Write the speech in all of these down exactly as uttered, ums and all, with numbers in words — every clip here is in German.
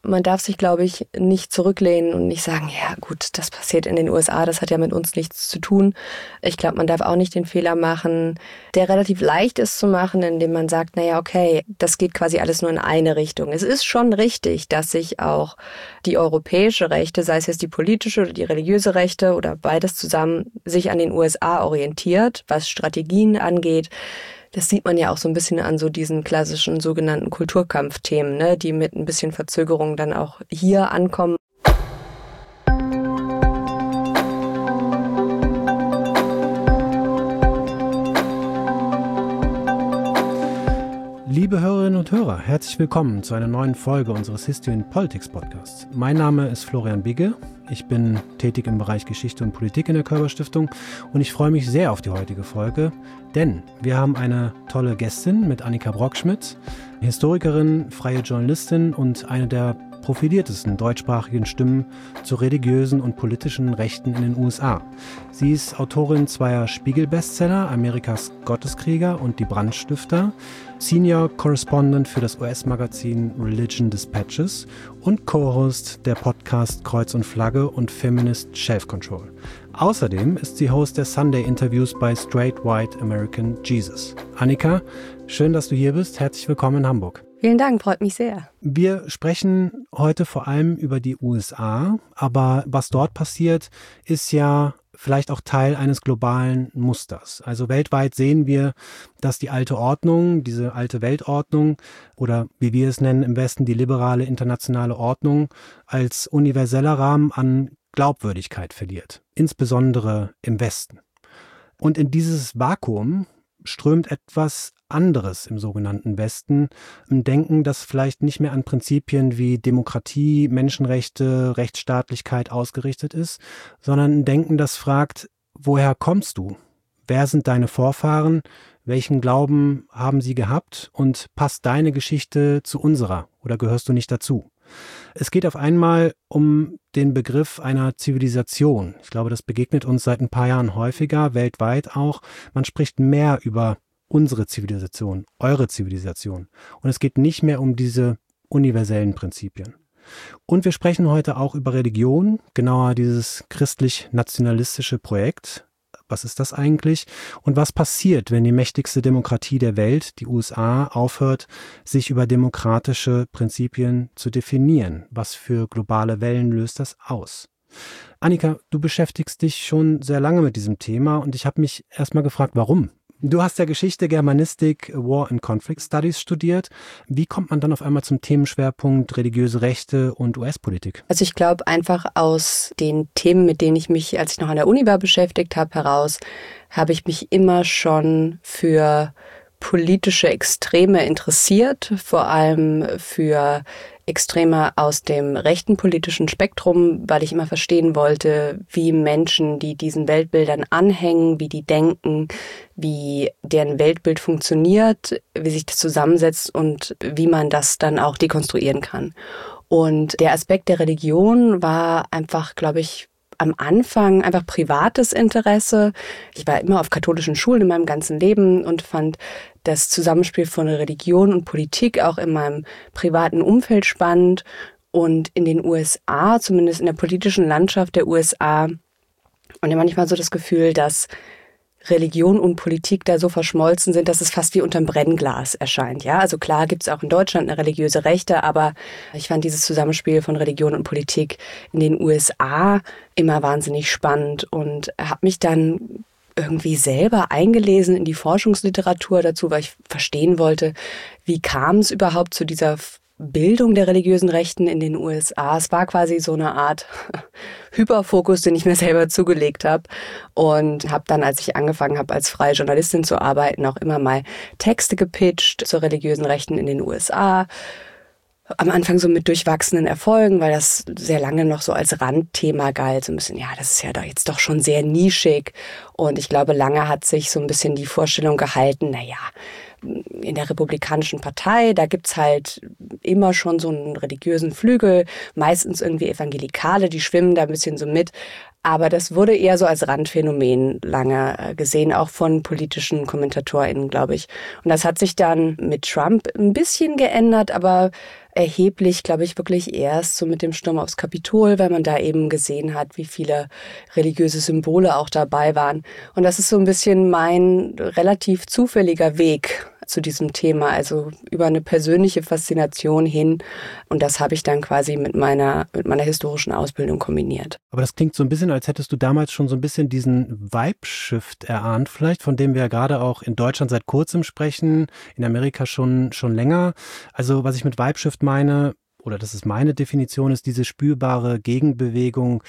man darf sich, glaube ich, nicht zurücklehnen und nicht sagen, ja gut, das passiert in den U S A, das hat ja mit uns nichts zu tun. Ich glaube, man darf auch nicht den Fehler machen, der relativ leicht ist zu machen, indem man sagt, naja, okay, das geht quasi alles nur in eine Richtung. Es ist schon richtig, dass sich auch die europäische Rechte, sei es jetzt die politische oder die religiöse Rechte oder beides zusammen, sich an den U S A orientiert, was Strategien angeht. Das sieht man ja auch so ein bisschen an so diesen klassischen sogenannten Kulturkampfthemen, ne, die mit ein bisschen Verzögerung dann auch hier ankommen. Liebe Hörerinnen und Hörer, herzlich willkommen zu einer neuen Folge unseres History and Politics Podcasts. Mein Name ist Florian Bigge, ich bin tätig im Bereich Geschichte und Politik in der Körber Stiftung und ich freue mich sehr auf die heutige Folge, denn wir haben eine tolle Gästin mit Annika Brockschmidt, Historikerin, freie Journalistin und eine der profiliertesten deutschsprachigen Stimmen zu religiösen und politischen Rechten in den U S A. Sie ist Autorin zweier Spiegel-Bestseller, Amerikas Gotteskrieger und die Brandstifter, Senior Correspondent für das U S-Magazin Religion Dispatches und Co-Host der Podcast Kreuz und Flagge und Feminist Shelf Control. Außerdem ist sie Host der Sunday-Interviews bei Straight White American Jesus. Annika, schön, dass du hier bist. Herzlich willkommen in Hamburg. Vielen Dank, freut mich sehr. Wir sprechen heute vor allem über die U S A, aber was dort passiert, ist ja vielleicht auch Teil eines globalen Musters. Also weltweit sehen wir, dass die alte Ordnung, diese alte Weltordnung oder wie wir es nennen im Westen die liberale internationale Ordnung als universeller Rahmen an Glaubwürdigkeit verliert, insbesondere im Westen. Und in dieses Vakuum strömt etwas anderes im sogenannten Westen, ein Denken, das vielleicht nicht mehr an Prinzipien wie Demokratie, Menschenrechte, Rechtsstaatlichkeit ausgerichtet ist, sondern ein Denken, das fragt, woher kommst du? Wer sind deine Vorfahren? Welchen Glauben haben sie gehabt? Und passt deine Geschichte zu unserer oder gehörst du nicht dazu? Es geht auf einmal um den Begriff einer Zivilisation. Ich glaube, das begegnet uns seit ein paar Jahren häufiger, weltweit auch. Man spricht mehr über unsere Zivilisation, eure Zivilisation. Und es geht nicht mehr um diese universellen Prinzipien. Und wir sprechen heute auch über Religion, genauer dieses christlich-nationalistische Projekt. Was ist das eigentlich? Und was passiert, wenn die mächtigste Demokratie der Welt, die U S A, aufhört, sich über demokratische Prinzipien zu definieren? Was für globale Wellen löst das aus? Annika, du beschäftigst dich schon sehr lange mit diesem Thema und ich habe mich erstmal gefragt, warum? Du hast ja Geschichte, Germanistik, War and Conflict Studies studiert. Wie kommt man dann auf einmal zum Themenschwerpunkt religiöse Rechte und U S-Politik? Also ich glaube einfach aus den Themen, mit denen ich mich, als ich noch an der Uni war, beschäftigt habe, heraus, habe ich mich immer schon für politische Extreme interessiert, vor allem für Extreme aus dem rechten politischen Spektrum, weil ich immer verstehen wollte, wie Menschen, die diesen Weltbildern anhängen, wie die denken, wie deren Weltbild funktioniert, wie sich das zusammensetzt und wie man das dann auch dekonstruieren kann. Und der Aspekt der Religion war einfach, glaube ich, am Anfang einfach privates Interesse. Ich war immer auf katholischen Schulen in meinem ganzen Leben und fand das Zusammenspiel von Religion und Politik auch in meinem privaten Umfeld spannend. Und in den U S A, zumindest in der politischen Landschaft der U S A, und ja manchmal so das Gefühl, dass Religion und Politik da so verschmolzen sind, dass es fast wie unterm Brennglas erscheint. Ja, also klar gibt es auch in Deutschland eine religiöse Rechte, aber ich fand dieses Zusammenspiel von Religion und Politik in den U S A immer wahnsinnig spannend und habe mich dann irgendwie selber eingelesen in die Forschungsliteratur dazu, weil ich verstehen wollte, wie kam es überhaupt zu dieser Bildung der religiösen Rechten in den U S A. Es war quasi so eine Art Hyperfokus, den ich mir selber zugelegt habe und habe dann, als ich angefangen habe, als freie Journalistin zu arbeiten, auch immer mal Texte gepitcht zur religiösen Rechten in den U S A. Am Anfang so mit durchwachsenen Erfolgen, weil das sehr lange noch so als Randthema galt. So ein bisschen, ja, das ist ja doch jetzt doch schon sehr nischig. Und ich glaube, lange hat sich so ein bisschen die Vorstellung gehalten, na ja, in der Republikanischen Partei, da gibt's halt immer schon so einen religiösen Flügel, meistens irgendwie Evangelikale, die schwimmen da ein bisschen so mit. Aber das wurde eher so als Randphänomen lange gesehen, auch von politischen KommentatorInnen, glaube ich. Und das hat sich dann mit Trump ein bisschen geändert, aber erheblich, glaube ich, wirklich erst so mit dem Sturm aufs Kapitol, weil man da eben gesehen hat, wie viele religiöse Symbole auch dabei waren. Und das ist so ein bisschen mein relativ zufälliger Weg zu diesem Thema, also über eine persönliche Faszination hin. Und das habe ich dann quasi mit meiner, mit meiner historischen Ausbildung kombiniert. Aber das klingt so ein bisschen, als hättest du damals schon so ein bisschen diesen Vibe-Shift erahnt, vielleicht, von dem wir ja gerade auch in Deutschland seit kurzem sprechen, in Amerika schon, schon länger. Also was ich mit Vibe-Shift meine, oder das ist meine Definition, ist diese spürbare Gegenbewegung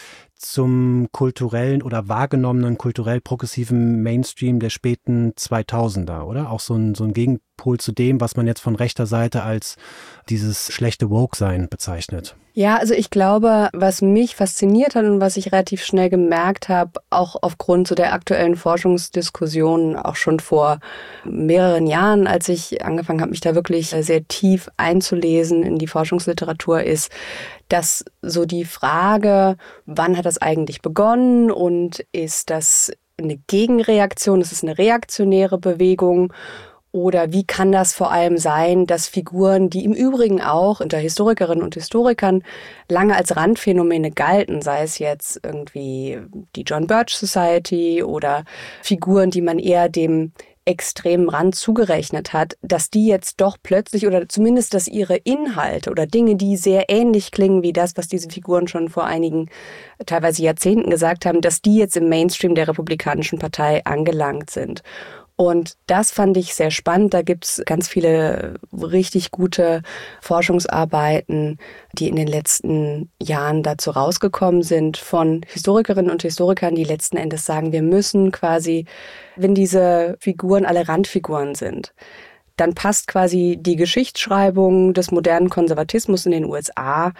zum kulturellen oder wahrgenommenen kulturell progressiven Mainstream der späten zweitausender, oder? Auch so ein, so ein Gegenpol zu dem, was man jetzt von rechter Seite als dieses schlechte Woke-Sein bezeichnet. Ja, also ich glaube, was mich fasziniert hat und was ich relativ schnell gemerkt habe, auch aufgrund so der aktuellen Forschungsdiskussionen, auch schon vor mehreren Jahren, als ich angefangen habe, mich da wirklich sehr tief einzulesen in die Forschungsliteratur, ist, dass so die Frage, wann hat das eigentlich begonnen und ist das eine Gegenreaktion, ist es eine reaktionäre Bewegung? Oder wie kann das vor allem sein, dass Figuren, die im Übrigen auch unter Historikerinnen und Historikern lange als Randphänomene galten, sei es jetzt irgendwie die John Birch Society oder Figuren, die man eher dem extremen Rand zugerechnet hat, dass die jetzt doch plötzlich oder zumindest, dass ihre Inhalte oder Dinge, die sehr ähnlich klingen wie das, was diese Figuren schon vor einigen, teilweise Jahrzehnten gesagt haben, dass die jetzt im Mainstream der Republikanischen Partei angelangt sind. Und das fand ich sehr spannend. Da gibt's ganz viele richtig gute Forschungsarbeiten, die in den letzten Jahren dazu rausgekommen sind, von Historikerinnen und Historikern, die letzten Endes sagen, wir müssen quasi, wenn diese Figuren alle Randfiguren sind, dann passt quasi die Geschichtsschreibung des modernen Konservatismus in den U S A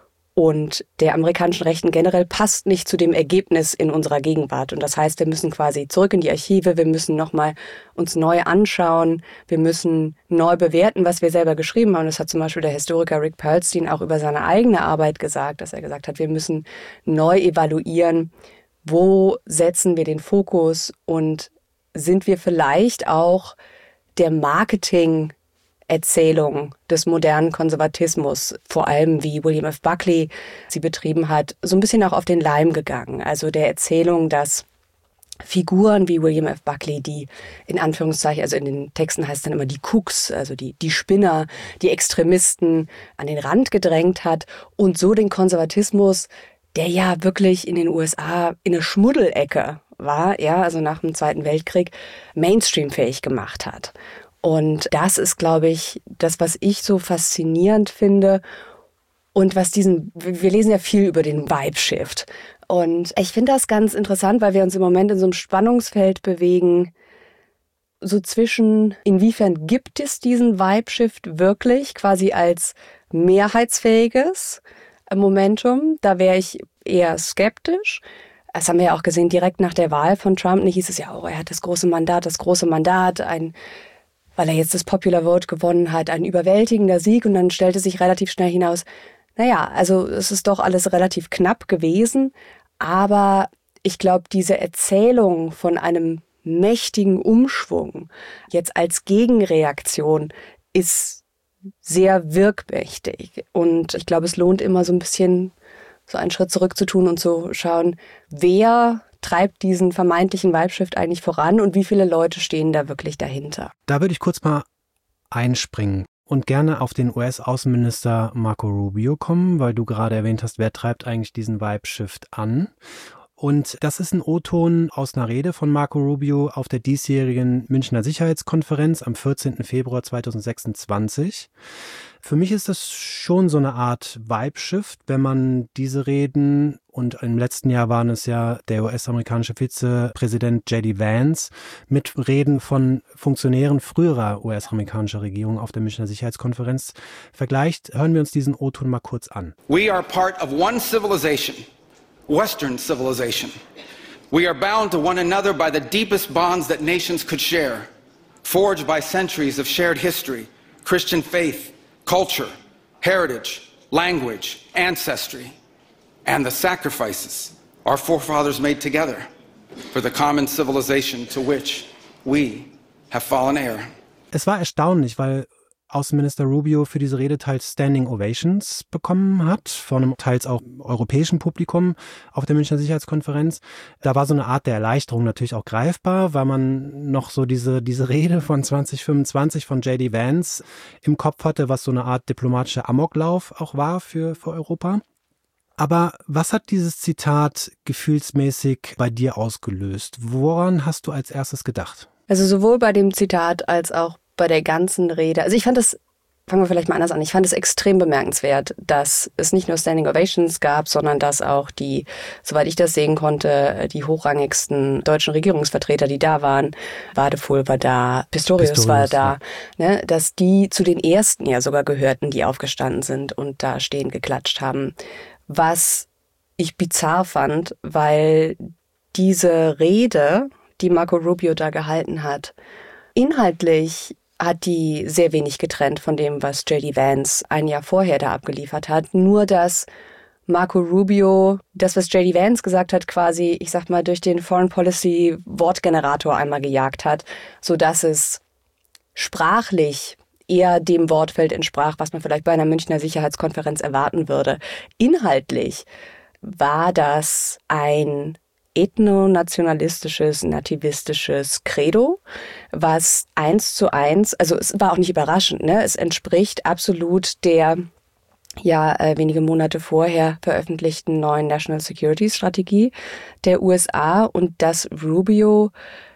und der amerikanischen Rechten generell passt nicht zu dem Ergebnis in unserer Gegenwart. Und das heißt, wir müssen quasi zurück in die Archive, wir müssen nochmal uns neu anschauen, wir müssen neu bewerten, was wir selber geschrieben haben. Das hat zum Beispiel der Historiker Rick Perlstein auch über seine eigene Arbeit gesagt, dass er gesagt hat, wir müssen neu evaluieren, wo setzen wir den Fokus und sind wir vielleicht auch der Marketing Erzählung des modernen Konservatismus, vor allem wie William F. Buckley sie betrieben hat, so ein bisschen auch auf den Leim gegangen. Also der Erzählung, dass Figuren wie William F. Buckley, die in Anführungszeichen, also in den Texten heißt es dann immer die Kooks, also die, die Spinner, die Extremisten an den Rand gedrängt hat und so den Konservatismus, der ja wirklich in den U S A in eine Schmuddelecke war, ja, also nach dem Zweiten Weltkrieg, Mainstream-fähig gemacht hat. Und das ist, glaube ich, das, was ich so faszinierend finde und was diesen, wir lesen ja viel über den Vibe-Shift. Und ich finde das ganz interessant, weil wir uns im Moment in so einem Spannungsfeld bewegen, so zwischen, inwiefern gibt es diesen Vibe-Shift wirklich quasi als mehrheitsfähiges Momentum? Da wäre ich eher skeptisch. Das haben wir ja auch gesehen, direkt nach der Wahl von Trump, da hieß es ja, oh, er hat das große Mandat, das große Mandat, ein weil er jetzt das Popular Vote gewonnen hat, ein überwältigender Sieg. Und dann stellte sich relativ schnell hinaus, naja, also es ist doch alles relativ knapp gewesen. Aber ich glaube, diese Erzählung von einem mächtigen Umschwung jetzt als Gegenreaktion ist sehr wirkmächtig. Und ich glaube, es lohnt immer so ein bisschen so einen Schritt zurück zu tun und zu schauen, wer treibt diesen vermeintlichen Vibe-Shift eigentlich voran und wie viele Leute stehen da wirklich dahinter? Da würde ich kurz mal einspringen und gerne auf den U S-Außenminister Marco Rubio kommen, weil du gerade erwähnt hast, wer treibt eigentlich diesen Vibe-Shift an? Und das ist ein O-Ton aus einer Rede von Marco Rubio auf der diesjährigen Münchner Sicherheitskonferenz am vierzehnten Februar zweitausendsechsundzwanzig. Für mich ist das schon so eine Art Vibe-Shift, wenn man diese Reden, und im letzten Jahr waren es ja der U S-amerikanische Vizepräsident J D Vance, mit Reden von Funktionären früherer U S-amerikanischer Regierung auf der Münchner Sicherheitskonferenz vergleicht. Hören wir uns diesen O-Ton mal kurz an. We are part of one civilization, Western civilization. We are bound to one another by the deepest bonds that nations could share. forged by centuries of shared history, Christian faith, culture, heritage, language, ancestry, and the sacrifices our forefathers made together for the common civilization to which we have fallen heir. Es war erstaunlich, weil Außenminister Rubio für diese Rede teils Standing Ovations bekommen hat, von einem teils auch europäischen Publikum auf der Münchner Sicherheitskonferenz. Da war so eine Art der Erleichterung natürlich auch greifbar, weil man noch so diese, diese Rede von zwanzig fünfundzwanzig von J D Vance im Kopf hatte, was so eine Art diplomatischer Amoklauf auch war für, für Europa. Aber was hat dieses Zitat gefühlsmäßig bei dir ausgelöst? Woran hast du als erstes gedacht? Also sowohl bei dem Zitat als auch bei der ganzen Rede. Also ich fand das, fangen wir vielleicht mal anders an, ich fand es extrem bemerkenswert, dass es nicht nur Standing Ovations gab, sondern dass auch die, soweit ich das sehen konnte, die hochrangigsten deutschen Regierungsvertreter, die da waren, Wadefuhl war da, Pistorius, Pistorius war da, ja. ne, dass die zu den ersten ja sogar gehörten, die aufgestanden sind und da stehen geklatscht haben. Was ich bizarr fand, weil diese Rede, die Marco Rubio da gehalten hat, inhaltlich hat die sehr wenig getrennt von dem, was J D Vance ein Jahr vorher da abgeliefert hat. Nur, dass Marco Rubio das, was J D Vance gesagt hat, quasi, ich sag mal, durch den Foreign Policy Wortgenerator einmal gejagt hat, sodass es sprachlich eher dem Wortfeld entsprach, was man vielleicht bei einer Münchner Sicherheitskonferenz erwarten würde. Inhaltlich war das ein ethnonationalistisches, nativistisches Credo, was eins zu eins, also es war auch nicht überraschend, ne? Es entspricht absolut der ja äh, wenige Monate vorher veröffentlichten neuen National Security Strategie der U S A und dass Rubio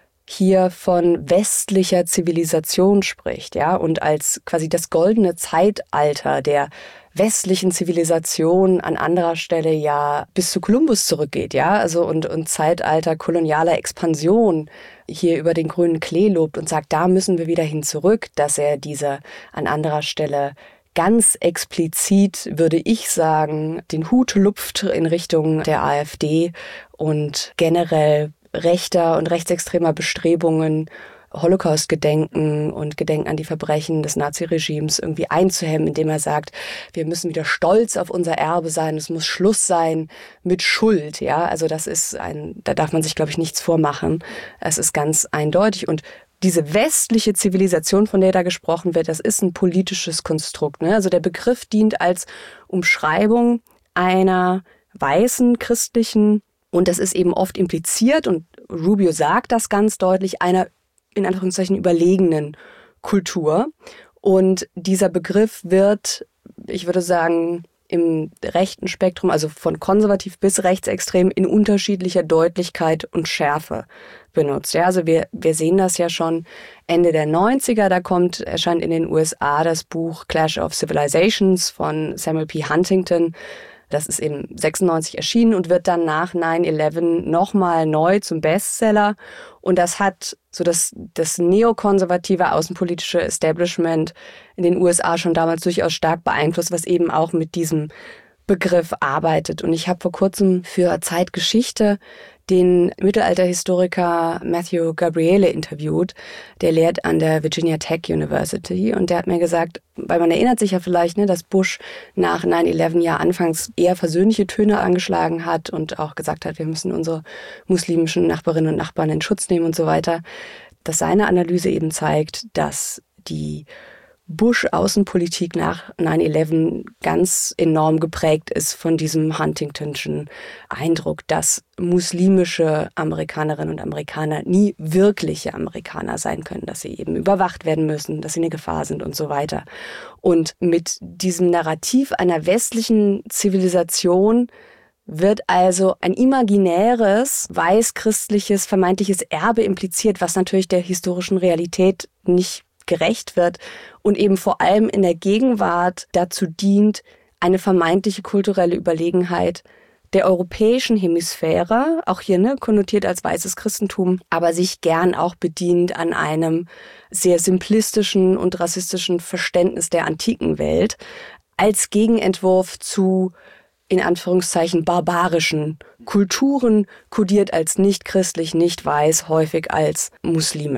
hier von westlicher Zivilisation spricht, ja, und als quasi das goldene Zeitalter der westlichen Zivilisation an anderer Stelle ja bis zu Kolumbus zurückgeht, ja, also und, und Zeitalter kolonialer Expansion hier über den grünen Klee lobt und sagt, da müssen wir wieder hin zurück, dass er diese an anderer Stelle ganz explizit, würde ich sagen, den Hut lupft in Richtung der AfD und generell rechter und rechtsextremer Bestrebungen, Holocaust-Gedenken und Gedenken an die Verbrechen des Naziregimes irgendwie einzuhemmen, indem er sagt, wir müssen wieder stolz auf unser Erbe sein, es muss Schluss sein mit Schuld, ja, also das ist ein, da darf man sich, glaube ich, nichts vormachen, es ist ganz eindeutig und diese westliche Zivilisation, von der da gesprochen wird, das ist ein politisches Konstrukt, ne? Also der Begriff dient als Umschreibung einer weißen christlichen, und das ist eben oft impliziert, und Rubio sagt das ganz deutlich, einer in Anführungszeichen überlegenen Kultur. Und dieser Begriff wird, ich würde sagen, im rechten Spektrum, also von konservativ bis rechtsextrem, in unterschiedlicher Deutlichkeit und Schärfe benutzt. Ja, also wir, wir sehen das ja schon Ende der neunziger, da kommt, erscheint in den U S A das Buch Clash of Civilizations von Samuel P. Huntington. Das ist eben sechsundneunzig erschienen und wird dann nach nine eleven nochmal neu zum Bestseller. Und das hat so das, das neokonservative außenpolitische Establishment in den U S A schon damals durchaus stark beeinflusst, was eben auch mit diesem Begriff arbeitet. Und ich habe vor kurzem für Zeitgeschichte den Mittelalterhistoriker Matthew Gabriele interviewt. Der lehrt an der Virginia Tech University und der hat mir gesagt, weil man erinnert sich ja vielleicht, ne, dass Bush nach nine eleven ja anfangs eher versöhnliche Töne angeschlagen hat und auch gesagt hat, wir müssen unsere muslimischen Nachbarinnen und Nachbarn in Schutz nehmen und so weiter, dass seine Analyse eben zeigt, dass die Bush-Außenpolitik nach nine eleven ganz enorm geprägt ist von diesem Huntingtonschen Eindruck, dass muslimische Amerikanerinnen und Amerikaner nie wirkliche Amerikaner sein können, dass sie eben überwacht werden müssen, dass sie eine Gefahr sind und so weiter. Und mit diesem Narrativ einer westlichen Zivilisation wird also ein imaginäres, weiß-christliches, vermeintliches Erbe impliziert, was natürlich der historischen Realität nicht gerecht wird und eben vor allem in der Gegenwart dazu dient, eine vermeintliche kulturelle Überlegenheit der europäischen Hemisphäre, auch hier ne, konnotiert als weißes Christentum, aber sich gern auch bedient an einem sehr simplistischen und rassistischen Verständnis der antiken Welt, als Gegenentwurf zu in Anführungszeichen barbarischen Kulturen, kodiert als nicht christlich, nicht weiß, häufig als muslimisch.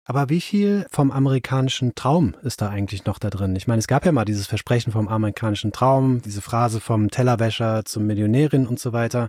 Aber wie viel vom amerikanischen Traum ist da eigentlich noch da drin? Ich meine, es gab ja mal dieses Versprechen vom amerikanischen Traum, diese Phrase vom Tellerwäscher zum Millionärin und so weiter.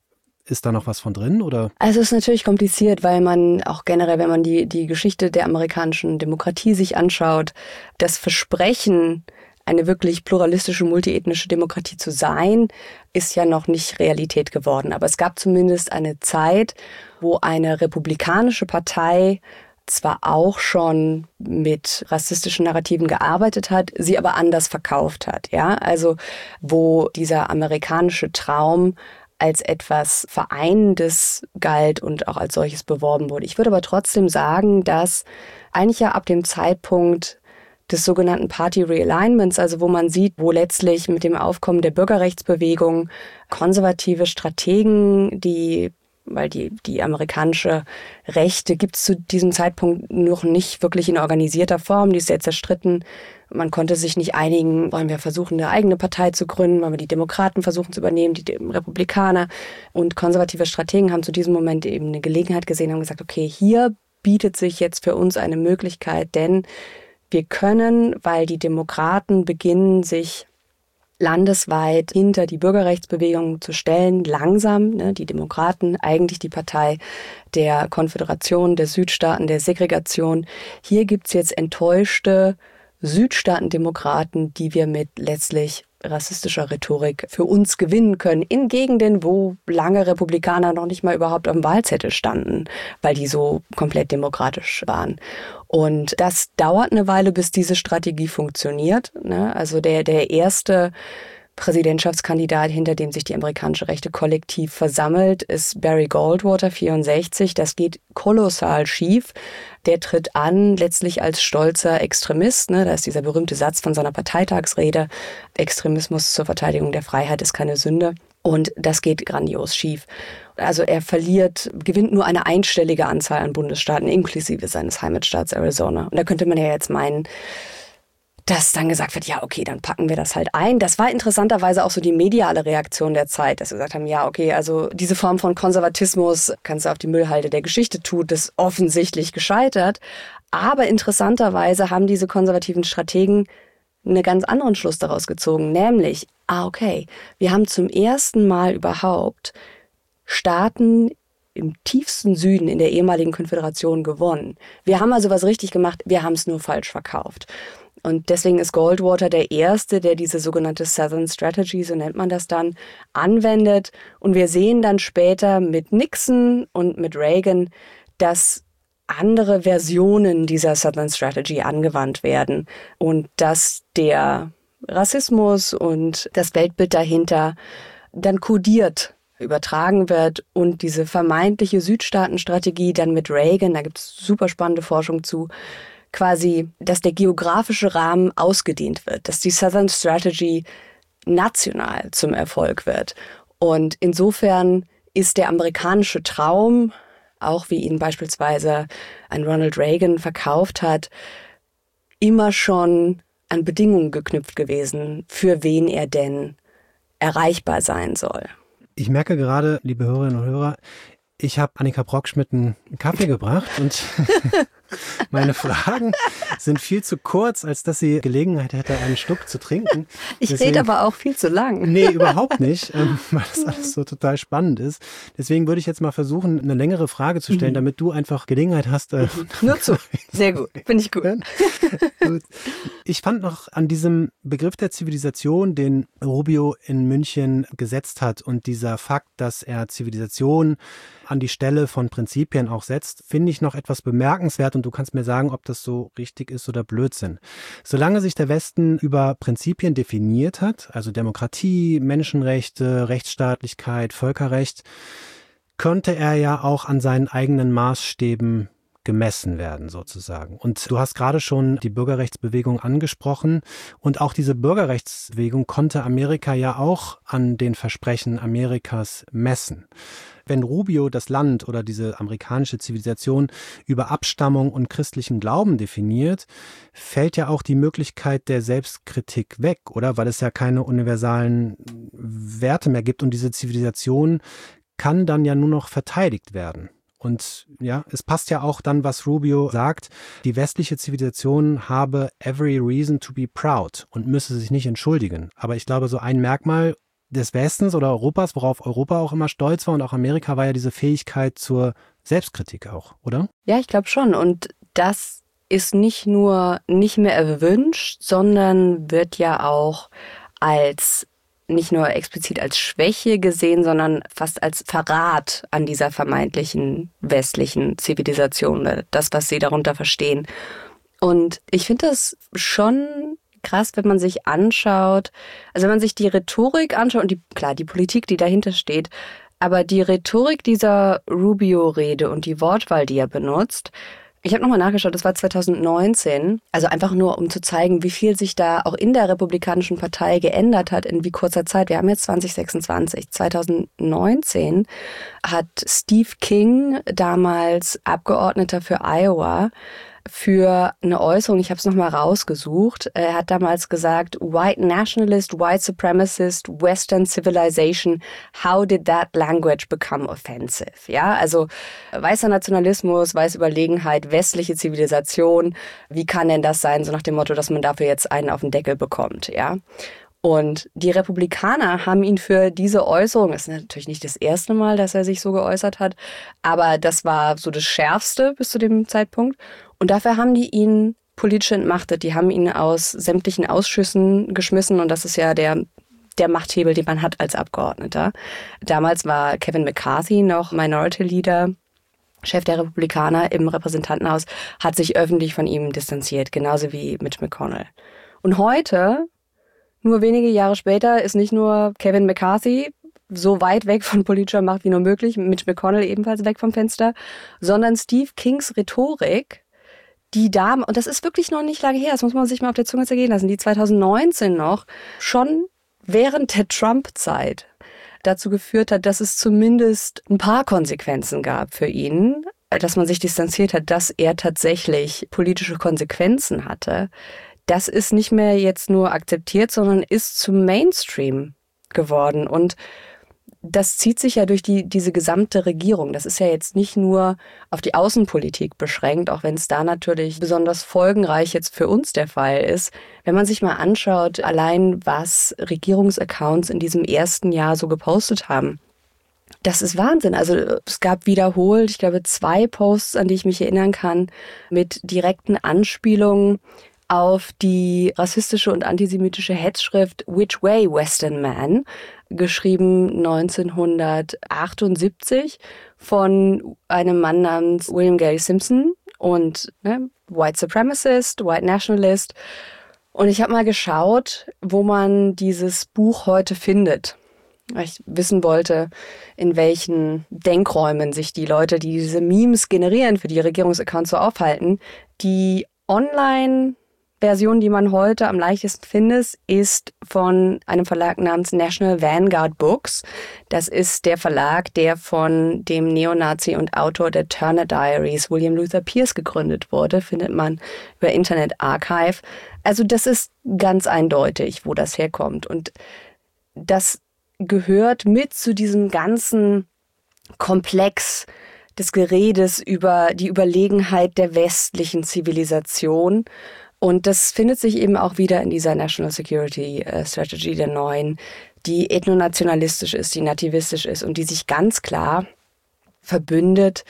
Ist da noch was von drin, oder? Also es ist natürlich kompliziert, weil man auch generell, wenn man die, die Geschichte der amerikanischen Demokratie sich anschaut, das Versprechen, eine wirklich pluralistische, multiethnische Demokratie zu sein, ist ja noch nicht Realität geworden. Aber es gab zumindest eine Zeit, wo eine republikanische Partei zwar auch schon mit rassistischen Narrativen gearbeitet hat, sie aber anders verkauft hat. Ja, also wo dieser amerikanische Traum als etwas Vereinendes galt und auch als solches beworben wurde. Ich würde aber trotzdem sagen, dass eigentlich ja ab dem Zeitpunkt des sogenannten Party Realignments, also wo man sieht, wo letztlich mit dem Aufkommen der Bürgerrechtsbewegung konservative Strategen, die, weil die, die amerikanische Rechte gibt es zu diesem Zeitpunkt noch nicht wirklich in organisierter Form, die ist sehr zerstritten. Man konnte sich nicht einigen, wollen wir versuchen, eine eigene Partei zu gründen, wollen wir die Demokraten versuchen zu übernehmen, die Republikaner. Und konservative Strategen haben zu diesem Moment eben eine Gelegenheit gesehen, haben gesagt, okay, hier bietet sich jetzt für uns eine Möglichkeit, denn wir können, weil die Demokraten beginnen, sich landesweit hinter die Bürgerrechtsbewegung zu stellen, langsam, ne, die Demokraten, eigentlich die Partei der Konföderation, der Südstaaten, der Segregation. Hier gibt's jetzt enttäuschte Südstaatendemokraten, die wir mit letztlich rassistischer Rhetorik für uns gewinnen können, in Gegenden, wo lange Republikaner noch nicht mal überhaupt am Wahlzettel standen, weil die so komplett demokratisch waren. Und das dauert eine Weile, bis diese Strategie funktioniert. Also der, der erste Präsidentschaftskandidat, hinter dem sich die amerikanische Rechte kollektiv versammelt, ist Barry Goldwater, vierundsechzig. Das geht kolossal schief. Der tritt an, letztlich als stolzer Extremist. Ne? Da ist dieser berühmte Satz von seiner Parteitagsrede, Extremismus zur Verteidigung der Freiheit ist keine Sünde. Und das geht grandios schief. Also er verliert, gewinnt nur eine einstellige Anzahl an Bundesstaaten, inklusive seines Heimatstaats Arizona. Und da könnte man ja jetzt meinen, dass dann gesagt wird, ja, okay, dann packen wir das halt ein. Das war interessanterweise auch so die mediale Reaktion der Zeit, dass wir gesagt haben, ja, okay, also diese Form von Konservatismus kannst du auf die Müllhalde der Geschichte tun, das ist offensichtlich gescheitert. Aber interessanterweise haben diese konservativen Strategen einen ganz anderen Schluss daraus gezogen, nämlich, ah, okay, wir haben zum ersten Mal überhaupt Staaten im tiefsten Süden in der ehemaligen Konföderation gewonnen. Wir haben also was richtig gemacht, wir haben es nur falsch verkauft. Und deswegen ist Goldwater der Erste, der diese sogenannte Southern Strategy, so nennt man das dann, anwendet. Und wir sehen dann später mit Nixon und mit Reagan, dass andere Versionen dieser Southern Strategy angewandt werden und dass der Rassismus und das Weltbild dahinter dann kodiert übertragen wird und diese vermeintliche Südstaatenstrategie dann mit Reagan, da gibt es super spannende Forschung zu, quasi, dass der geografische Rahmen ausgedehnt wird, dass die Southern Strategy national zum Erfolg wird. Und insofern ist der amerikanische Traum, auch wie ihn beispielsweise ein Ronald Reagan verkauft hat, immer schon an Bedingungen geknüpft gewesen, für wen er denn erreichbar sein soll. Ich merke gerade, liebe Hörerinnen und Hörer, ich habe Annika Brockschmidt einen Kaffee gebracht und meine Fragen sind viel zu kurz, als dass sie Gelegenheit hätte, einen Schluck zu trinken. Ich Deswegen, rede aber auch viel zu lang. Nee, überhaupt nicht, ähm, weil das alles so total spannend ist. Deswegen würde ich jetzt mal versuchen, eine längere Frage zu stellen, mhm. damit du einfach Gelegenheit hast. Äh, Nur zu. Sehr gut, finde ich gut. gut. Ich fand noch an diesem Begriff der Zivilisation, den Rubio in München gesetzt hat und dieser Fakt, dass er Zivilisation an die Stelle von Prinzipien auch setzt, finde ich noch etwas bemerkenswert und du kannst mir sagen, ob das so richtig ist oder Blödsinn. Solange sich der Westen über Prinzipien definiert hat, also Demokratie, Menschenrechte, Rechtsstaatlichkeit, Völkerrecht, könnte er ja auch an seinen eigenen Maßstäben gemessen werden sozusagen. Und du hast gerade schon die Bürgerrechtsbewegung angesprochen und auch diese Bürgerrechtsbewegung konnte Amerika ja auch an den Versprechen Amerikas messen. Wenn Rubio das Land oder diese amerikanische Zivilisation über Abstammung und christlichen Glauben definiert, fällt ja auch die Möglichkeit der Selbstkritik weg, oder? Weil es ja keine universalen Werte mehr gibt und diese Zivilisation kann dann ja nur noch verteidigt werden. Und ja, es passt ja auch dann, was Rubio sagt, die westliche Zivilisation habe every reason to be proud und müsse sich nicht entschuldigen. Aber ich glaube, so ein Merkmal des Westens oder Europas, worauf Europa auch immer stolz war und auch Amerika, war ja diese Fähigkeit zur Selbstkritik auch, oder? Ja, ich glaube schon. Und das ist nicht nur nicht mehr erwünscht, sondern wird ja auch als nicht nur explizit als Schwäche gesehen, sondern fast als Verrat an dieser vermeintlichen westlichen Zivilisation, das, was sie darunter verstehen. Und ich finde das schon krass, wenn man sich anschaut, also wenn man sich die Rhetorik anschaut und die, klar, die Politik, die dahinter steht, aber die Rhetorik dieser Rubio-Rede und die Wortwahl, die er benutzt, ich habe nochmal nachgeschaut, das war zwanzig neunzehn, also einfach nur, um zu zeigen, wie viel sich da auch in der Republikanischen Partei geändert hat, in wie kurzer Zeit. Wir haben jetzt zwanzig sechsundzwanzig. zwanzig neunzehn hat Steve King, damals Abgeordneter für Iowa, für eine Äußerung, ich habe es nochmal rausgesucht, er hat damals gesagt, White Nationalist, White Supremacist, Western Civilization, how did that language become offensive? Ja, also weißer Nationalismus, weiße Überlegenheit, westliche Zivilisation, wie kann denn das sein, so nach dem Motto, dass man dafür jetzt einen auf den Deckel bekommt, ja? Und die Republikaner haben ihn für diese Äußerung, das ist natürlich nicht das erste Mal, dass er sich so geäußert hat, aber das war so das Schärfste bis zu dem Zeitpunkt. Und dafür haben die ihn politisch entmachtet. Die haben ihn aus sämtlichen Ausschüssen geschmissen und das ist ja der, der Machthebel, den man hat als Abgeordneter. Damals war Kevin McCarthy noch Minority Leader, Chef der Republikaner im Repräsentantenhaus, hat sich öffentlich von ihm distanziert, genauso wie Mitch McConnell. Und heute, nur wenige Jahre später, ist nicht nur Kevin McCarthy so weit weg von politischer Macht wie nur möglich, Mitch McConnell ebenfalls weg vom Fenster, sondern Steve Kings Rhetorik, die da, und das ist wirklich noch nicht lange her, das muss man sich mal auf der Zunge zergehen lassen, die zwanzig neunzehn noch, schon während der Trump-Zeit dazu geführt hat, dass es zumindest ein paar Konsequenzen gab für ihn, dass man sich distanziert hat, dass er tatsächlich politische Konsequenzen hatte. Das ist nicht mehr jetzt nur akzeptiert, sondern ist zum Mainstream geworden. Und das zieht sich ja durch die, diese gesamte Regierung. Das ist ja jetzt nicht nur auf die Außenpolitik beschränkt, auch wenn es da natürlich besonders folgenreich jetzt für uns der Fall ist. Wenn man sich mal anschaut, allein was Regierungsaccounts in diesem ersten Jahr so gepostet haben, das ist Wahnsinn. Also es gab wiederholt, ich glaube, zwei Posts, an die ich mich erinnern kann, mit direkten Anspielungen auf die rassistische und antisemitische Hetzschrift Which Way, Western Man, geschrieben neunzehnhundertachtundsiebzig von einem Mann namens William Gary Simpson und ne, White Supremacist, White Nationalist. Und ich habe mal geschaut, wo man dieses Buch heute findet. Weil ich wissen wollte, in welchen Denkräumen sich die Leute, die diese Memes generieren, für die Regierungsaccounts so aufhalten. Die Online- Version, die man heute am leichtesten findet, ist von einem Verlag namens National Vanguard Books. Das ist der Verlag, der von dem Neonazi und Autor der Turner Diaries, William Luther Pierce, gegründet wurde. Findet man über Internet Archive. Also das ist ganz eindeutig, wo das herkommt. Und das gehört mit zu diesem ganzen Komplex des Geredes über die Überlegenheit der westlichen Zivilisation. Und das findet sich eben auch wieder in dieser National Security Strategy der neuen, die ethnonationalistisch ist, die nativistisch ist und die sich ganz klar verbündet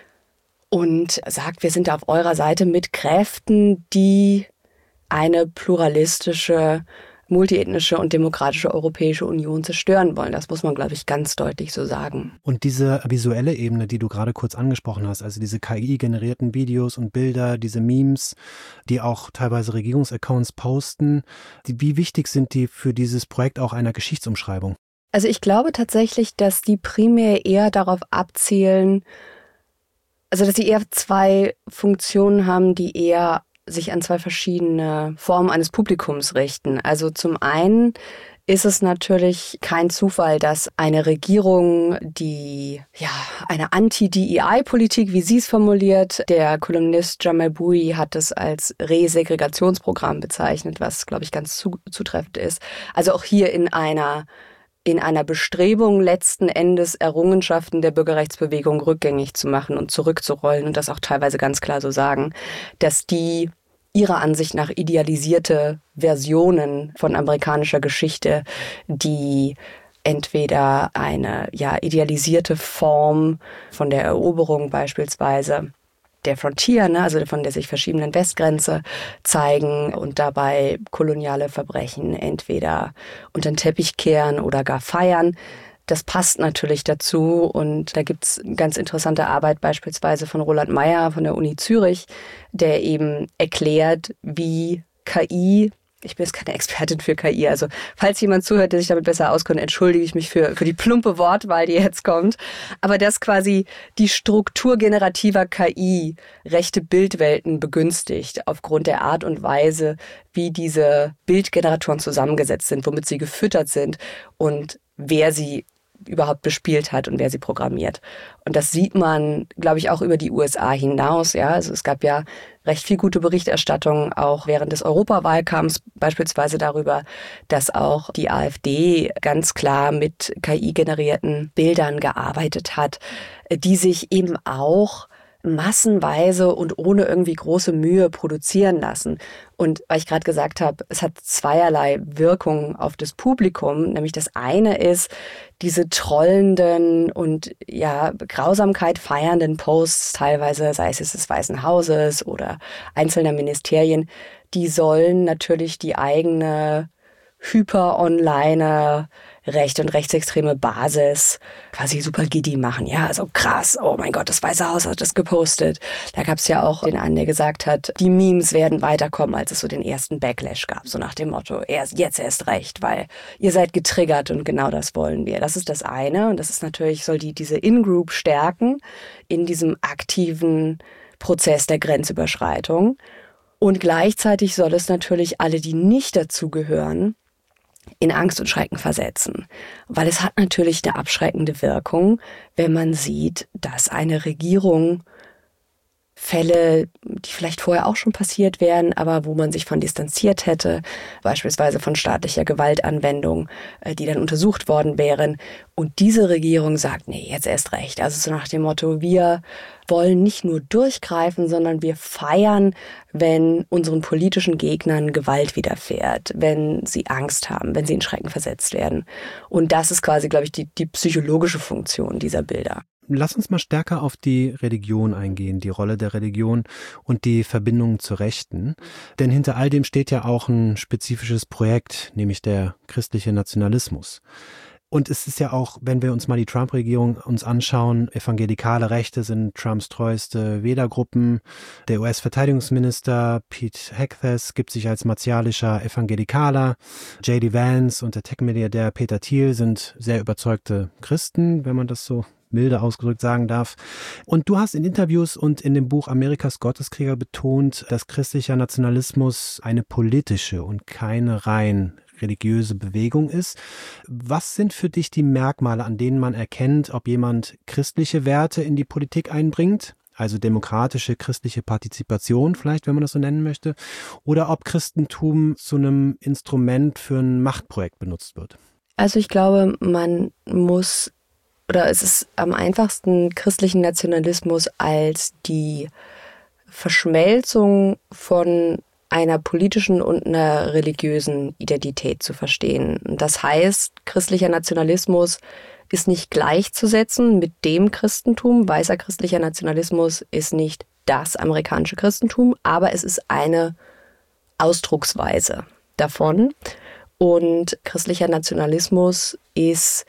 und sagt, wir sind auf eurer Seite mit Kräften, die eine pluralistische, multiethnische und demokratische Europäische Union zerstören wollen. Das muss man, glaube ich, ganz deutlich so sagen. Und diese visuelle Ebene, die du gerade kurz angesprochen hast, also diese K I-generierten Videos und Bilder, diese Memes, die auch teilweise Regierungsaccounts posten, die, wie wichtig sind die für dieses Projekt auch einer Geschichtsumschreibung? Also ich glaube tatsächlich, dass die primär eher darauf abzielen, also dass sie eher zwei Funktionen haben, die eher sich an zwei verschiedene Formen eines Publikums richten. Also zum einen ist es natürlich kein Zufall, dass eine Regierung, die ja eine Anti-D E I-Politik, wie sie es formuliert, der Kolumnist Jamal Bouie hat es als Resegregationsprogramm bezeichnet, was, glaube ich, ganz zu, zutreffend ist. Also auch hier in einer in einer Bestrebung, letzten Endes Errungenschaften der Bürgerrechtsbewegung rückgängig zu machen und zurückzurollen und das auch teilweise ganz klar so sagen, dass die ihrer Ansicht nach idealisierte Versionen von amerikanischer Geschichte, die entweder eine ja idealisierte Form von der Eroberung beispielsweise der Frontier, ne, also von der sich verschiebenden Westgrenze zeigen und dabei koloniale Verbrechen entweder unter den Teppich kehren oder gar feiern. Das passt natürlich dazu und da gibt's ganz interessante Arbeit beispielsweise von Roland Meyer von der Uni Zürich, der eben erklärt, wie K I, ich bin jetzt keine Expertin für K I, also falls jemand zuhört, der sich damit besser auskennt, entschuldige ich mich für, für die plumpe Wortwahl, die jetzt kommt. Aber dass quasi die Struktur generativer K I rechte Bildwelten begünstigt aufgrund der Art und Weise, wie diese Bildgeneratoren zusammengesetzt sind, womit sie gefüttert sind und wer sie überhaupt bespielt hat und wer sie programmiert. Und das sieht man, glaube ich, auch über die U S A hinaus. Ja, also es gab ja recht viel gute Berichterstattung auch während des Europawahlkampfs beispielsweise darüber, dass auch die AfD ganz klar mit K I-generierten Bildern gearbeitet hat, die sich eben auch massenweise und ohne irgendwie große Mühe produzieren lassen. Und weil ich gerade gesagt habe, es hat zweierlei Wirkung auf das Publikum, nämlich das eine ist, diese trollenden und ja Grausamkeit feiernden Posts, teilweise sei es jetzt des Weißen Hauses oder einzelner Ministerien, die sollen natürlich die eigene hyper-online recht- und rechtsextreme Basis quasi super giddy machen. Ja, also krass, oh mein Gott, das Weiße Haus hat das gepostet. Da gab es ja auch den einen, der gesagt hat, die Memes werden weiterkommen, als es so den ersten Backlash gab. So nach dem Motto, erst, jetzt erst recht, weil ihr seid getriggert und genau das wollen wir. Das ist das eine und das ist natürlich, soll die diese In-Group stärken in diesem aktiven Prozess der Grenzüberschreitung. Und gleichzeitig soll es natürlich alle, die nicht dazugehören, in Angst und Schrecken versetzen. Weil es hat natürlich eine abschreckende Wirkung, wenn man sieht, dass eine Regierung Fälle, die vielleicht vorher auch schon passiert wären, aber wo man sich von distanziert hätte, beispielsweise von staatlicher Gewaltanwendung, die dann untersucht worden wären. Und diese Regierung sagt, nee, jetzt erst recht. Also so nach dem Motto, wir wollen nicht nur durchgreifen, sondern wir feiern, wenn unseren politischen Gegnern Gewalt widerfährt, wenn sie Angst haben, wenn sie in Schrecken versetzt werden. Und das ist quasi, glaube ich, die, die psychologische Funktion dieser Bilder. Lass uns mal stärker auf die Religion eingehen, die Rolle der Religion und die Verbindungen zur Rechten. Denn hinter all dem steht ja auch ein spezifisches Projekt, nämlich der christliche Nationalismus. Und es ist ja auch, wenn wir uns mal die Trump-Regierung uns anschauen, evangelikale Rechte sind Trumps treueste Wählergruppen. Der U S-Verteidigungsminister Pete Hegseth gibt sich als martialischer Evangelikaler. J D Vance und der Tech-Milliardär Peter Thiel sind sehr überzeugte Christen, wenn man das so milde ausgedrückt sagen darf. Und du hast in Interviews und in dem Buch Amerikas Gotteskrieger betont, dass christlicher Nationalismus eine politische und keine rein religiöse Bewegung ist. Was sind für dich die Merkmale, an denen man erkennt, ob jemand christliche Werte in die Politik einbringt, also demokratische christliche Partizipation vielleicht, wenn man das so nennen möchte, oder ob Christentum zu einem Instrument für ein Machtprojekt benutzt wird? Also ich glaube, man muss oder es ist am einfachsten, christlichen Nationalismus als die Verschmelzung von einer politischen und einer religiösen Identität zu verstehen. Das heißt, christlicher Nationalismus ist nicht gleichzusetzen mit dem Christentum. Weißer christlicher Nationalismus ist nicht das amerikanische Christentum, aber es ist eine Ausdrucksweise davon. Und christlicher Nationalismus ist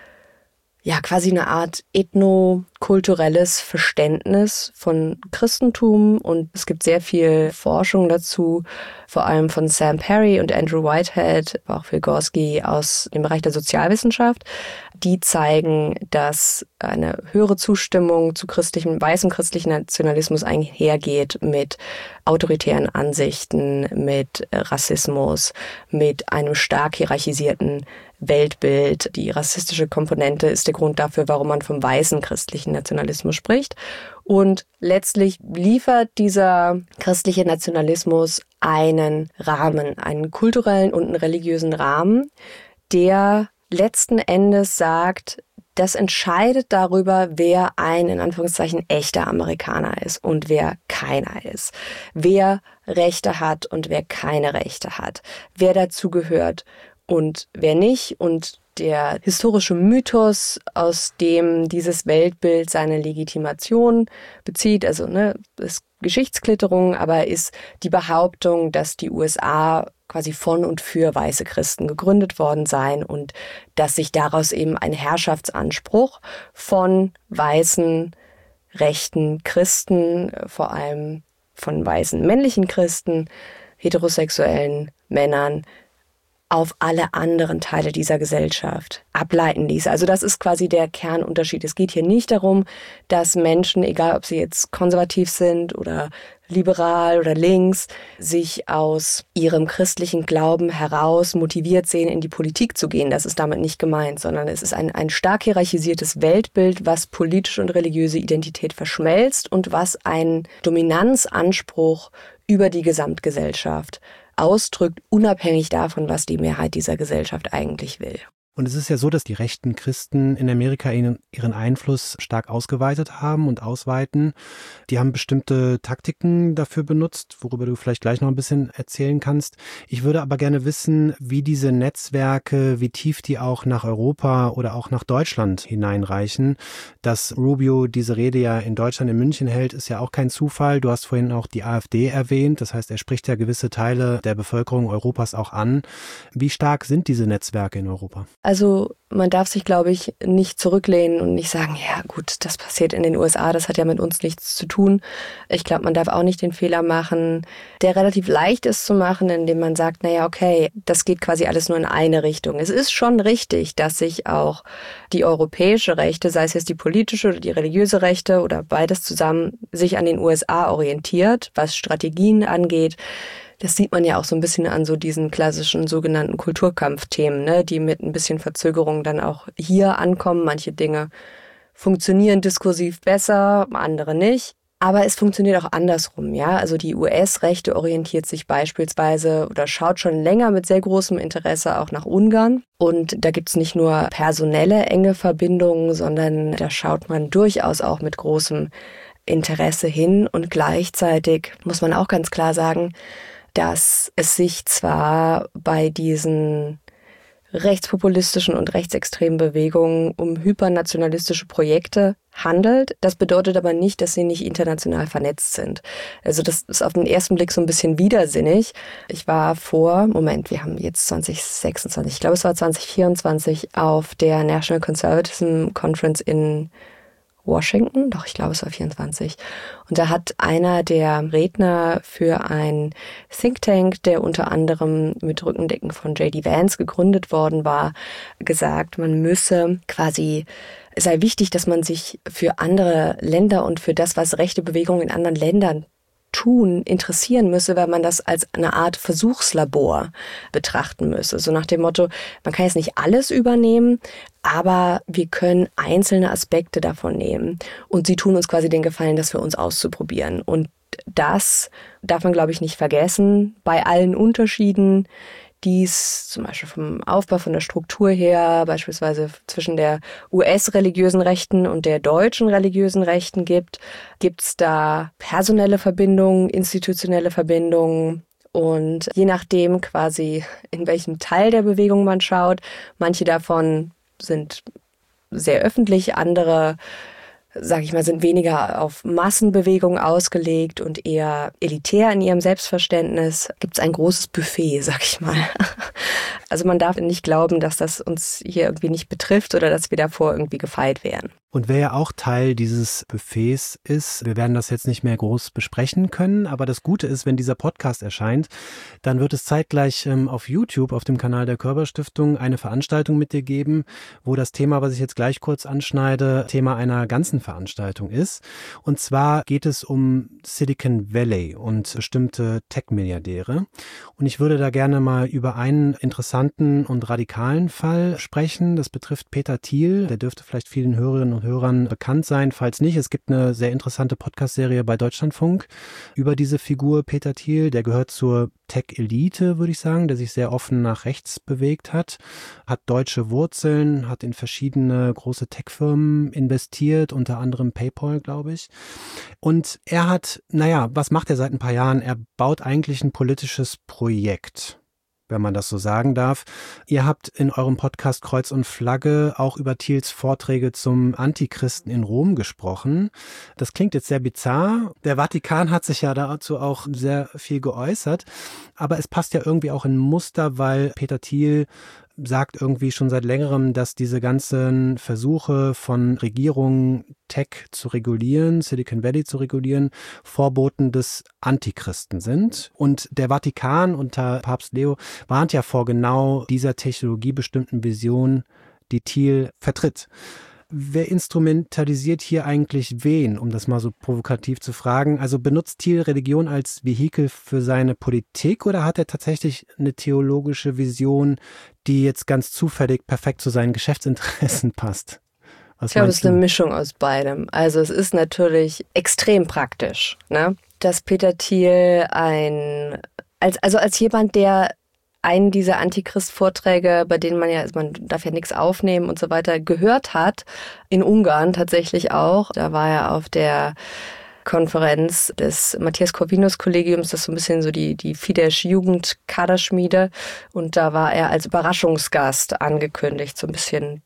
ja quasi eine Art ethnokulturelles Verständnis von Christentum und es gibt sehr viel Forschung dazu, vor allem von Sam Perry und Andrew Whitehead, aber auch Phil Gorski aus dem Bereich der Sozialwissenschaft. Die zeigen, dass eine höhere Zustimmung zu christlichem, weißem christlichen Nationalismus einhergeht mit autoritären Ansichten, mit Rassismus, mit einem stark hierarchisierten Weltbild. Die rassistische Komponente ist der Grund dafür, warum man vom weißen christlichen Nationalismus spricht. Und letztlich liefert dieser christliche Nationalismus einen Rahmen, einen kulturellen und einen religiösen Rahmen, der letzten Endes sagt, das entscheidet darüber, wer ein, in Anführungszeichen, echter Amerikaner ist und wer keiner ist. Wer Rechte hat und wer keine Rechte hat. Wer dazugehört und wer nicht. Und der historische Mythos, aus dem dieses Weltbild seine Legitimation bezieht, also ne, ist Geschichtsklitterung, aber ist die Behauptung, dass die U S A quasi von und für weiße Christen gegründet worden seien und dass sich daraus eben ein Herrschaftsanspruch von weißen, rechten Christen, vor allem von weißen männlichen Christen, heterosexuellen Männern, auf alle anderen Teile dieser Gesellschaft ableiten ließ. Also das ist quasi der Kernunterschied. Es geht hier nicht darum, dass Menschen, egal ob sie jetzt konservativ sind oder liberal oder links, sich aus ihrem christlichen Glauben heraus motiviert sehen, in die Politik zu gehen. Das ist damit nicht gemeint, sondern es ist ein, ein stark hierarchisiertes Weltbild, was politische und religiöse Identität verschmelzt und was einen Dominanzanspruch über die Gesamtgesellschaft ausdrückt, unabhängig davon, was die Mehrheit dieser Gesellschaft eigentlich will. Und es ist ja so, dass die rechten Christen in Amerika ihren, ihren Einfluss stark ausgeweitet haben und ausweiten. Die haben bestimmte Taktiken dafür benutzt, worüber du vielleicht gleich noch ein bisschen erzählen kannst. Ich würde aber gerne wissen, wie diese Netzwerke, wie tief die auch nach Europa oder auch nach Deutschland hineinreichen. Dass Rubio diese Rede ja in Deutschland, in München hält, ist ja auch kein Zufall. Du hast vorhin auch die AfD erwähnt. Das heißt, er spricht ja gewisse Teile der Bevölkerung Europas auch an. Wie stark sind diese Netzwerke in Europa? Also man darf sich, glaube ich, nicht zurücklehnen und nicht sagen, ja gut, das passiert in den U S A, das hat ja mit uns nichts zu tun. Ich glaube, man darf auch nicht den Fehler machen, der relativ leicht ist zu machen, indem man sagt, naja, okay, das geht quasi alles nur in eine Richtung. Es ist schon richtig, dass sich auch die europäische Rechte, sei es jetzt die politische oder die religiöse Rechte oder beides zusammen, sich an den U S A orientiert, was Strategien angeht. Das sieht man ja auch so ein bisschen an so diesen klassischen sogenannten Kulturkampfthemen, ne, die mit ein bisschen Verzögerung dann auch hier ankommen. Manche Dinge funktionieren diskursiv besser, andere nicht. Aber es funktioniert auch andersrum, ja. Also die U S-Rechte orientiert sich beispielsweise oder schaut schon länger mit sehr großem Interesse auch nach Ungarn. Und da gibt's nicht nur personelle enge Verbindungen, sondern da schaut man durchaus auch mit großem Interesse hin. Und gleichzeitig muss man auch ganz klar sagen, dass es sich zwar bei diesen rechtspopulistischen und rechtsextremen Bewegungen um hypernationalistische Projekte handelt. Das bedeutet aber nicht, dass sie nicht international vernetzt sind. Also das ist auf den ersten Blick so ein bisschen widersinnig. Ich war vor, Moment, wir haben jetzt zwanzig sechsundzwanzig, ich glaube es war zwanzig vierundzwanzig, auf der National Conservatism Conference in Washington, doch, ich glaube, es war vierundzwanzig. Und da hat einer der Redner für ein Think Tank, der unter anderem mit Rückendecken von J D Vance gegründet worden war, gesagt, man müsse quasi, es sei wichtig, dass man sich für andere Länder und für das, was rechte Bewegungen in anderen Ländern tun, interessieren müsse, weil man das als eine Art Versuchslabor betrachten müsse. So nach dem Motto, man kann jetzt nicht alles übernehmen, aber wir können einzelne Aspekte davon nehmen. Und sie tun uns quasi den Gefallen, das für uns auszuprobieren. Und das darf man, glaube ich, nicht vergessen. Bei allen Unterschieden, die es zum Beispiel vom Aufbau, von der Struktur her, beispielsweise zwischen der U S-religiösen Rechten und der deutschen religiösen Rechten gibt, gibt es da personelle Verbindungen, institutionelle Verbindungen. Und je nachdem quasi, in welchem Teil der Bewegung man schaut, manche davon sind sehr öffentlich, andere, sag ich mal, sind weniger auf Massenbewegungen ausgelegt und eher elitär in ihrem Selbstverständnis. Gibt es ein großes Buffet, sag ich mal. Also man darf nicht glauben, dass das uns hier irgendwie nicht betrifft oder dass wir davor irgendwie gefeit wären. Und wer ja auch Teil dieses Buffets ist, wir werden das jetzt nicht mehr groß besprechen können, aber das Gute ist, wenn dieser Podcast erscheint, dann wird es zeitgleich ähm, auf YouTube, auf dem Kanal der Körber-Stiftung, eine Veranstaltung mit dir geben, wo das Thema, was ich jetzt gleich kurz anschneide, Thema einer ganzen Veranstaltung ist. Und zwar geht es um Silicon Valley und bestimmte Tech-Milliardäre. Und ich würde da gerne mal über einen interessanten und radikalen Fall sprechen. Das betrifft Peter Thiel, der dürfte vielleicht vielen Hörerinnen und Hörern bekannt sein. Falls nicht, es gibt eine sehr interessante Podcast-Serie bei Deutschlandfunk über diese Figur Peter Thiel. Der gehört zur Tech-Elite, würde ich sagen, der sich sehr offen nach rechts bewegt hat, hat deutsche Wurzeln, hat in verschiedene große Tech-Firmen investiert, unter anderem PayPal, glaube ich. Und er hat, naja, was macht er seit ein paar Jahren? Er baut eigentlich ein politisches Projekt, wenn man das so sagen darf. Ihr habt in eurem Podcast Kreuz und Flagge auch über Thiels Vorträge zum Antichristen in Rom gesprochen. Das klingt jetzt sehr bizarr. Der Vatikan hat sich ja dazu auch sehr viel geäußert. Aber es passt ja irgendwie auch in Muster, weil Peter Thiel sagt irgendwie schon seit längerem, dass diese ganzen Versuche von Regierungen, Tech zu regulieren, Silicon Valley zu regulieren, Vorboten des Antichristen sind. Und der Vatikan unter Papst Leo warnt ja vor genau dieser technologiebestimmten Vision, die Thiel vertritt. Wer instrumentalisiert hier eigentlich wen, um das mal so provokativ zu fragen? Also benutzt Thiel Religion als Vehikel für seine Politik oder hat er tatsächlich eine theologische Vision, die jetzt ganz zufällig perfekt zu seinen Geschäftsinteressen passt? Was ich glaube, es ist eine du? Mischung aus beidem. Also es ist natürlich extrem praktisch, ne? Dass Peter Thiel ein, als, also als jemand, der einen dieser Antichrist-Vorträge, bei denen man ja, man darf ja nichts aufnehmen und so weiter, gehört hat, in Ungarn tatsächlich auch. Da war er auf der Konferenz des Matthias Corvinus-Kollegiums, das ist so ein bisschen so die, die Fidesz-Jugend-Kaderschmiede. Und da war er als Überraschungsgast angekündigt, so ein bisschen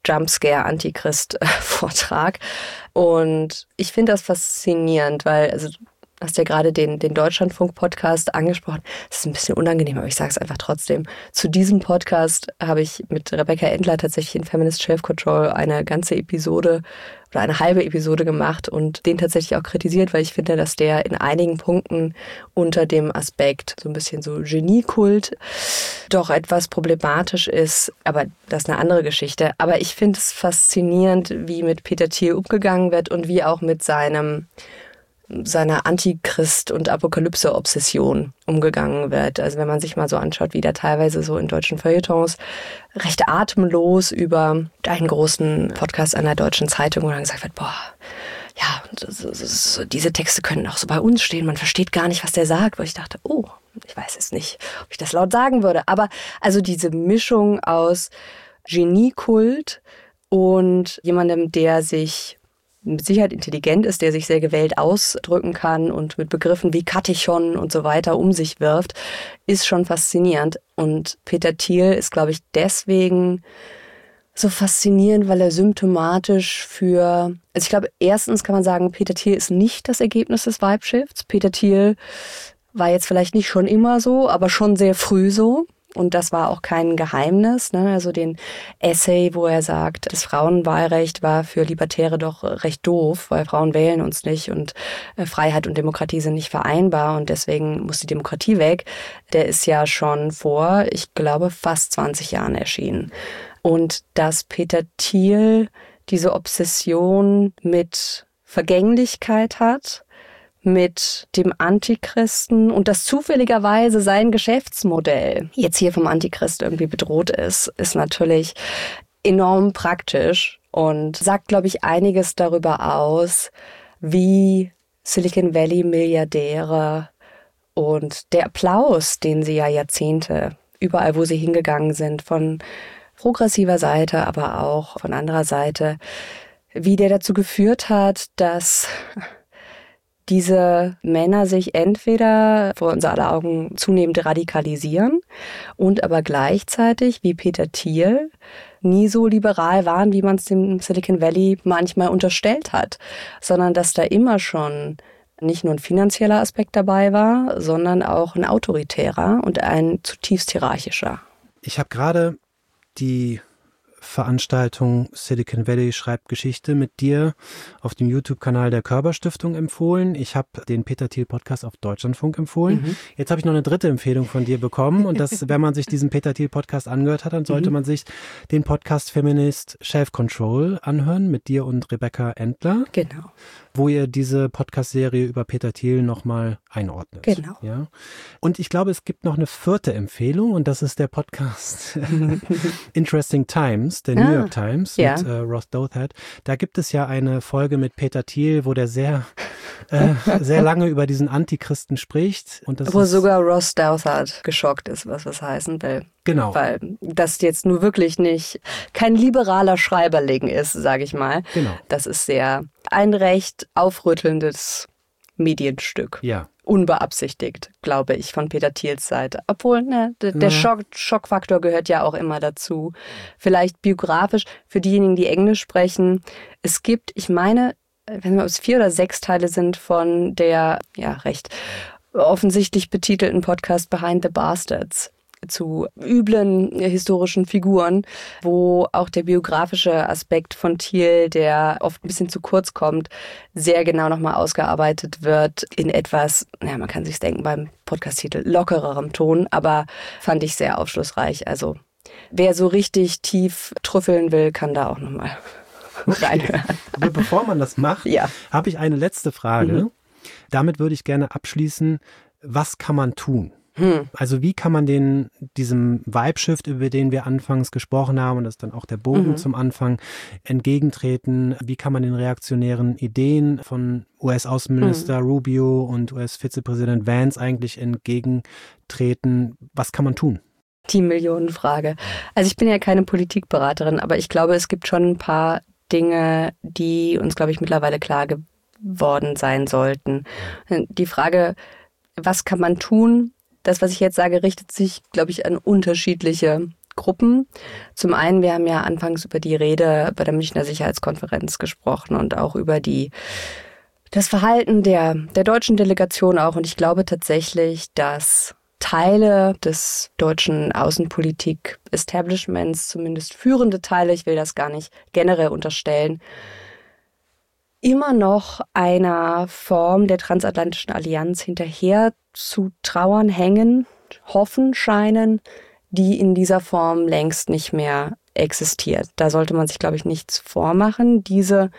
Jumpscare-Antichrist-Vortrag. Und ich finde das faszinierend, weil, also, hast ja gerade den, den Deutschlandfunk-Podcast angesprochen. Das ist ein bisschen unangenehm, aber ich sage es einfach trotzdem. Zu diesem Podcast habe ich mit Rebecca Endler tatsächlich in Feminist Self-Control eine ganze Episode oder eine halbe Episode gemacht und den tatsächlich auch kritisiert, weil ich finde, dass der in einigen Punkten unter dem Aspekt so ein bisschen so Geniekult doch etwas problematisch ist. Aber das ist eine andere Geschichte. Aber ich finde es faszinierend, wie mit Peter Thiel umgegangen wird und wie auch mit seinem seiner Antichrist- und Apokalypse-Obsession umgegangen wird. Also wenn man sich mal so anschaut, wie der teilweise so in deutschen Feuilletons recht atemlos über einen großen Podcast einer deutschen Zeitung, wo dann gesagt wird, boah, ja, so, so, so, diese Texte können auch so bei uns stehen, man versteht gar nicht, was der sagt, wo ich dachte, oh, ich weiß es nicht, ob ich das laut sagen würde. Aber also diese Mischung aus Geniekult und jemandem, der sich mit Sicherheit intelligent ist, der sich sehr gewählt ausdrücken kann und mit Begriffen wie Katechon und so weiter um sich wirft, ist schon faszinierend. Und Peter Thiel ist, glaube ich, deswegen so faszinierend, weil er symptomatisch für, also ich glaube, erstens kann man sagen, Peter Thiel ist nicht das Ergebnis des Vibe-Shifts. Peter Thiel war jetzt vielleicht nicht schon immer so, aber schon sehr früh so. Und das war auch kein Geheimnis, ne? Also den Essay, wo er sagt, das Frauenwahlrecht war für Libertäre doch recht doof, weil Frauen wählen uns nicht und Freiheit und Demokratie sind nicht vereinbar und deswegen muss die Demokratie weg. Der ist ja schon vor, ich glaube, fast zwanzig Jahren erschienen. Und dass Peter Thiel diese Obsession mit Vergänglichkeit hat, mit dem Antichristen und dass zufälligerweise sein Geschäftsmodell jetzt hier vom Antichrist irgendwie bedroht ist, ist natürlich enorm praktisch und sagt, glaube ich, einiges darüber aus, wie Silicon Valley Milliardäre und der Applaus, den sie ja Jahrzehnte überall, wo sie hingegangen sind, von progressiver Seite, aber auch von anderer Seite, wie der dazu geführt hat, dass diese Männer sich entweder vor unser aller Augen zunehmend radikalisieren und aber gleichzeitig, wie Peter Thiel, nie so liberal waren, wie man es dem Silicon Valley manchmal unterstellt hat, sondern dass da immer schon nicht nur ein finanzieller Aspekt dabei war, sondern auch ein autoritärer und ein zutiefst hierarchischer. Ich habe gerade die Veranstaltung Silicon Valley schreibt Geschichte mit dir auf dem YouTube-Kanal der Körber-Stiftung empfohlen. Ich habe den Peter Thiel Podcast auf Deutschlandfunk empfohlen. Mhm. Jetzt habe ich noch eine dritte Empfehlung von dir bekommen und das, wenn man sich diesen Peter Thiel Podcast angehört hat, dann sollte mhm. man sich den Podcast Feminist Self-Control anhören mit dir und Rebecca Endler. Genau. Wo ihr diese Podcast-Serie über Peter Thiel nochmal einordnet. Genau. Ja? Und ich glaube, es gibt noch eine vierte Empfehlung und das ist der Podcast Interesting Times Times, der ah, New York Times ja. mit äh, Ross Douthat. Da gibt es ja eine Folge mit Peter Thiel, wo der sehr, äh, sehr lange über diesen Antichristen spricht. Und das wo ist, sogar Ross Douthat geschockt ist, was das heißen will. Genau. Weil das jetzt nur wirklich nicht kein liberaler Schreiberling ist, sage ich mal. Genau. Das ist sehr ein recht aufrüttelndes Medienstück. Ja. Unbeabsichtigt, glaube ich, von Peter Thiels Seite. Obwohl, ne, der, der Ja. Schock, Schockfaktor gehört ja auch immer dazu. Vielleicht biografisch für diejenigen, die Englisch sprechen. Es gibt, ich meine, wenn wir es vier oder sechs Teile sind von der, ja, recht offensichtlich betitelten Podcast Behind the Bastards zu üblen historischen Figuren, wo auch der biografische Aspekt von Thiel, der oft ein bisschen zu kurz kommt, sehr genau nochmal ausgearbeitet wird in etwas, ja, man kann sich's denken beim Podcast-Titel, lockererem Ton, aber fand ich sehr aufschlussreich. Also wer so richtig tief trüffeln will, kann da auch nochmal reinhören. Aber bevor man das macht, ja. habe ich eine letzte Frage. Mhm. Damit würde ich gerne abschließen. Was kann man tun? Hm. Also wie kann man den, diesem Vibe-Shift, über den wir anfangs gesprochen haben, und das ist dann auch der Bogen mhm. zum Anfang, entgegentreten? Wie kann man den reaktionären Ideen von U S-Außenminister mhm. Rubio und U S-Vizepräsident Vance eigentlich entgegentreten? Was kann man tun? Die Millionenfrage. Also ich bin ja keine Politikberaterin, aber ich glaube, es gibt schon ein paar Dinge, die uns, glaube ich, mittlerweile klar geworden sein sollten. Die Frage, was kann man tun? Das, was ich jetzt sage, richtet sich, glaube ich, an unterschiedliche Gruppen. Zum einen, wir haben ja anfangs über die Rede bei der Münchner Sicherheitskonferenz gesprochen und auch über die, das Verhalten der, der deutschen Delegation auch. Und ich glaube tatsächlich, dass Teile des deutschen Außenpolitik-Establishments, zumindest führende Teile, ich will das gar nicht generell unterstellen, immer noch einer Form der transatlantischen Allianz hinterher zu trauern, hängen, hoffen scheinen, die in dieser Form längst nicht mehr existiert. Da sollte man sich, glaube ich, nichts vormachen. Diese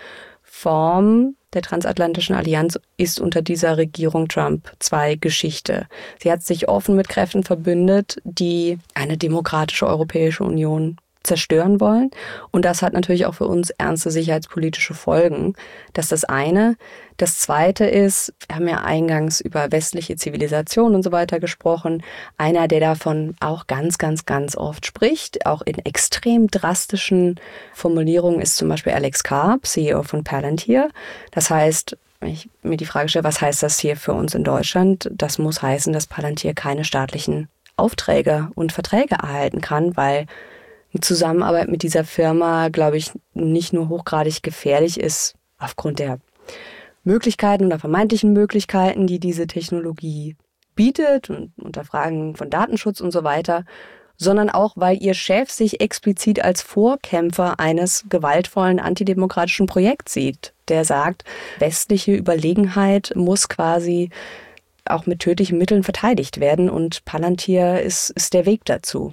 Form der transatlantischen Allianz ist unter dieser Regierung Trump zwei Geschichte. Sie hat sich offen mit Kräften verbündet, die eine demokratische Europäische Union zerstören wollen. Und das hat natürlich auch für uns ernste sicherheitspolitische Folgen. Das ist das eine. Das zweite ist, wir haben ja eingangs über westliche Zivilisation und so weiter gesprochen. Einer, der davon auch ganz, ganz, ganz oft spricht, auch in extrem drastischen Formulierungen, ist zum Beispiel Alex Karp, C E O von Palantir. Das heißt, wenn ich mir die Frage stelle, was heißt das hier für uns in Deutschland? Das muss heißen, dass Palantir keine staatlichen Aufträge und Verträge erhalten kann, weil eine Zusammenarbeit mit dieser Firma, glaube ich, nicht nur hochgradig gefährlich ist, aufgrund der Möglichkeiten oder vermeintlichen Möglichkeiten, die diese Technologie bietet und unter Fragen von Datenschutz und so weiter, sondern auch, weil ihr Chef sich explizit als Vorkämpfer eines gewaltvollen antidemokratischen Projekts sieht, der sagt, westliche Überlegenheit muss quasi auch mit tödlichen Mitteln verteidigt werden und Palantir ist, ist der Weg dazu.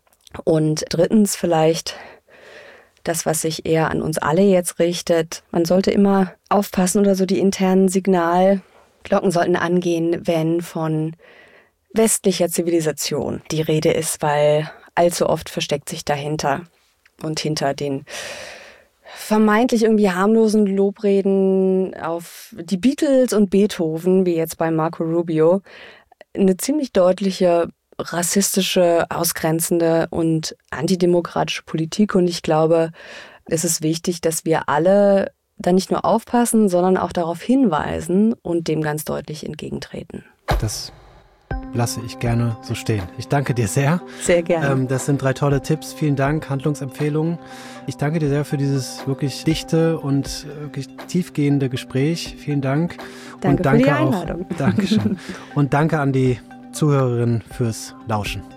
Und drittens vielleicht das, was sich eher an uns alle jetzt richtet. Man sollte immer aufpassen oder so die internen Signalglocken sollten angehen, wenn von westlicher Zivilisation die Rede ist, weil allzu oft versteckt sich dahinter und hinter den vermeintlich irgendwie harmlosen Lobreden auf die Beatles und Beethoven, wie jetzt bei Marco Rubio, eine ziemlich deutliche rassistische, ausgrenzende und antidemokratische Politik. Und ich glaube, es ist wichtig, dass wir alle da nicht nur aufpassen, sondern auch darauf hinweisen und dem ganz deutlich entgegentreten. Das lasse ich gerne so stehen. Ich danke dir sehr. Sehr gerne. Ähm, das sind drei tolle Tipps. Vielen Dank, Handlungsempfehlungen. Ich danke dir sehr für dieses wirklich dichte und wirklich tiefgehende Gespräch. Vielen Dank. Danke, und danke für die Einladung. Auch, Dankeschön. Und danke an die Zuhörerinnen fürs Lauschen.